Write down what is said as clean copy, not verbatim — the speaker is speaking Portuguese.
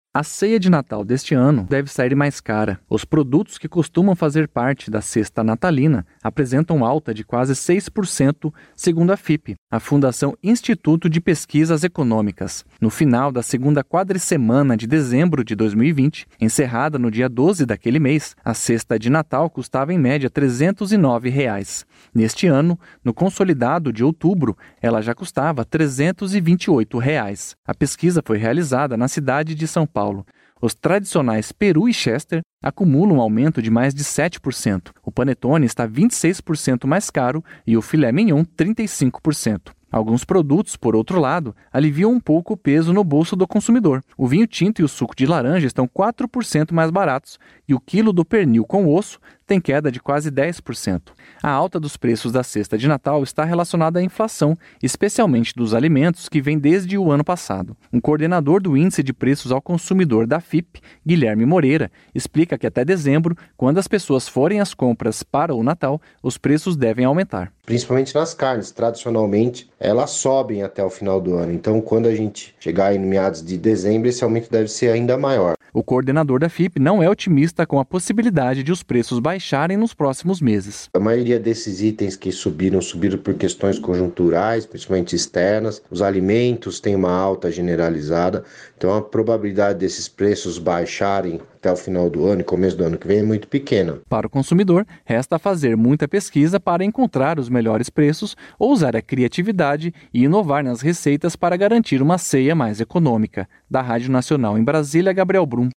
A ceia de Natal deste ano deve sair mais cara. Os produtos que costumam fazer parte da cesta natalina apresentam alta de quase 6%, segundo a FIPE, a Fundação Instituto de Pesquisas Econômicas. No final da segunda quadricemana de dezembro de 2020, encerrada no dia 12 daquele mês, a cesta de Natal custava em média R$ 309. Neste ano, no consolidado de outubro, ela já custava R$ 328. A pesquisa foi realizada na cidade de São Paulo. Os tradicionais peru e chester acumulam um aumento de mais de 7%. O panetone está 26% mais caro e o filé mignon 35%. Alguns produtos, por outro lado, aliviam um pouco o peso no bolso do consumidor. O vinho tinto e o suco de laranja estão 4% mais baratos e o quilo do pernil com osso tem queda de quase 10%. A alta dos preços da cesta de Natal está relacionada à inflação, especialmente dos alimentos, que vem desde o ano passado. Um coordenador do Índice de Preços ao Consumidor da FIPE, Guilherme Moreira, explica que até dezembro, quando as pessoas forem às compras para o Natal, os preços devem aumentar. Principalmente nas carnes, tradicionalmente, elas sobem até o final do ano. Então, quando a gente chegar em meados de dezembro, esse aumento deve ser ainda maior. O coordenador da FIPE não é otimista com a possibilidade de os preços baixarem nos próximos meses. A maioria desses itens que subiram por questões conjunturais, principalmente externas. Os alimentos têm uma alta generalizada, então a probabilidade desses preços baixarem até o final do ano e começo do ano que vem é muito pequena. Para o consumidor, resta fazer muita pesquisa para encontrar os melhores preços ou usar a criatividade e inovar nas receitas para garantir uma ceia mais econômica. Da Rádio Nacional em Brasília, Gabriel Brum.